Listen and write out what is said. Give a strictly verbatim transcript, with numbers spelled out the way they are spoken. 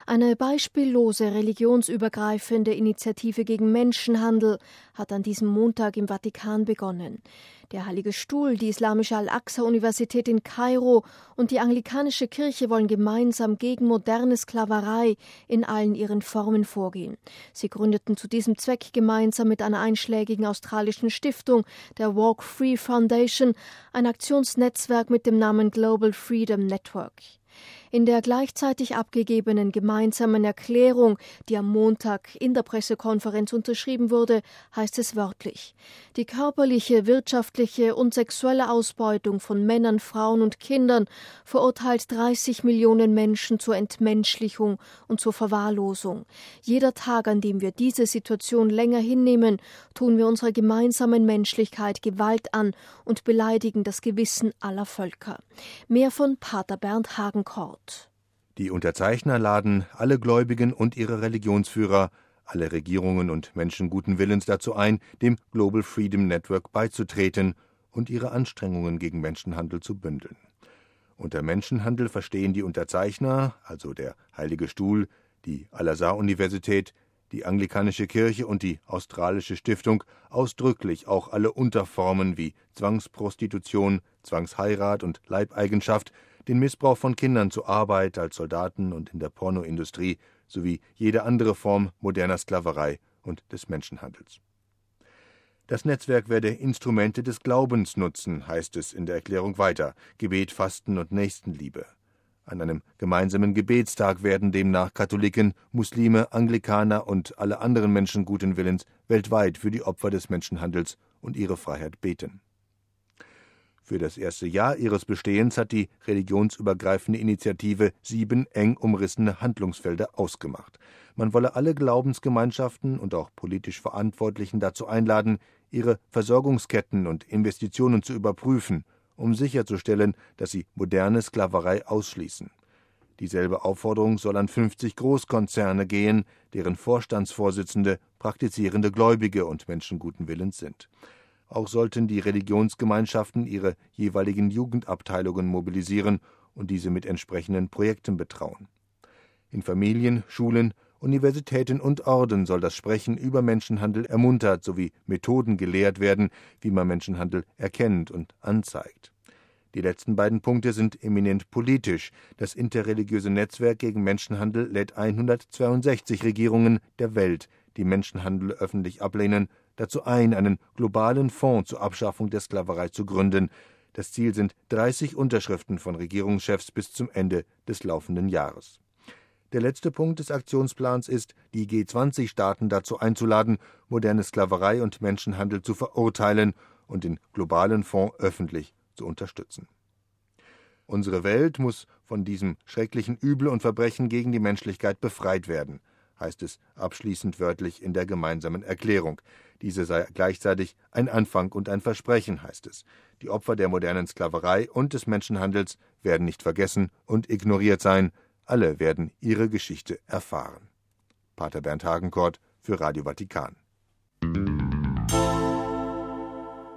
Eine beispiellose religionsübergreifende Initiative gegen Menschenhandel hat an diesem Montag im Vatikan begonnen. Der Heilige Stuhl, die Islamische Al-Aqsa-Universität in Kairo und die Anglikanische Kirche wollen gemeinsam gegen moderne Sklaverei in allen ihren Formen vorgehen. Sie gründeten zu diesem Zweck gemeinsam mit einer einschlägigen australischen Stiftung, der Walk Free Foundation, ein Aktionsnetzwerk mit dem Namen Global Freedom Network. In der gleichzeitig abgegebenen gemeinsamen Erklärung, die am Montag in der Pressekonferenz unterschrieben wurde, heißt es wörtlich: Die körperliche, wirtschaftliche und sexuelle Ausbeutung von Männern, Frauen und Kindern verurteilt dreißig Millionen Menschen zur Entmenschlichung und zur Verwahrlosung. Jeder Tag, an dem wir diese Situation länger hinnehmen, tun wir unserer gemeinsamen Menschlichkeit Gewalt an und beleidigen das Gewissen aller Völker. Mehr von Pater Bernd Hagenkort. Die Unterzeichner laden alle Gläubigen und ihre Religionsführer, alle Regierungen und Menschen guten Willens dazu ein, dem Global Freedom Network beizutreten und ihre Anstrengungen gegen Menschenhandel zu bündeln. Unter Menschenhandel verstehen die Unterzeichner, also der Heilige Stuhl, die Al-Azhar-Universität, die Anglikanische Kirche und die Australische Stiftung, ausdrücklich auch alle Unterformen wie Zwangsprostitution, Zwangsheirat und Leibeigenschaft, den Missbrauch von Kindern zur Arbeit als Soldaten und in der Pornoindustrie sowie jede andere Form moderner Sklaverei und des Menschenhandels. Das Netzwerk werde Instrumente des Glaubens nutzen, heißt es in der Erklärung weiter: Gebet, Fasten und Nächstenliebe. An einem gemeinsamen Gebetstag werden demnach Katholiken, Muslime, Anglikaner und alle anderen Menschen guten Willens weltweit für die Opfer des Menschenhandels und ihre Freiheit beten. Für das erste Jahr ihres Bestehens hat die religionsübergreifende Initiative sieben eng umrissene Handlungsfelder ausgemacht. Man wolle alle Glaubensgemeinschaften und auch politisch Verantwortlichen dazu einladen, ihre Versorgungsketten und Investitionen zu überprüfen, um sicherzustellen, dass sie moderne Sklaverei ausschließen. Dieselbe Aufforderung soll an fünfzig Großkonzerne gehen, deren Vorstandsvorsitzende praktizierende Gläubige und Menschen guten Willens sind. Auch sollten die Religionsgemeinschaften ihre jeweiligen Jugendabteilungen mobilisieren und diese mit entsprechenden Projekten betrauen. In Familien, Schulen, Universitäten und Orden soll das Sprechen über Menschenhandel ermuntert sowie Methoden gelehrt werden, wie man Menschenhandel erkennt und anzeigt. Die letzten beiden Punkte sind eminent politisch. Das interreligiöse Netzwerk gegen Menschenhandel lädt hundertzweiundsechzig Regierungen der Welt, die Menschenhandel öffentlich ablehnen, dazu ein, einen globalen Fonds zur Abschaffung der Sklaverei zu gründen. Das Ziel sind dreißig Unterschriften von Regierungschefs bis zum Ende des laufenden Jahres. Der letzte Punkt des Aktionsplans ist, die G zwanzig Staaten dazu einzuladen, moderne Sklaverei und Menschenhandel zu verurteilen und den globalen Fonds öffentlich zu unterstützen. Unsere Welt muss von diesem schrecklichen Übel und Verbrechen gegen die Menschlichkeit befreit werden, heißt es abschließend wörtlich in der gemeinsamen Erklärung. Diese sei gleichzeitig ein Anfang und ein Versprechen, heißt es. Die Opfer der modernen Sklaverei und des Menschenhandels werden nicht vergessen und ignoriert sein. Alle werden ihre Geschichte erfahren. Pater Bernd Hagenkort für Radio Vatikan.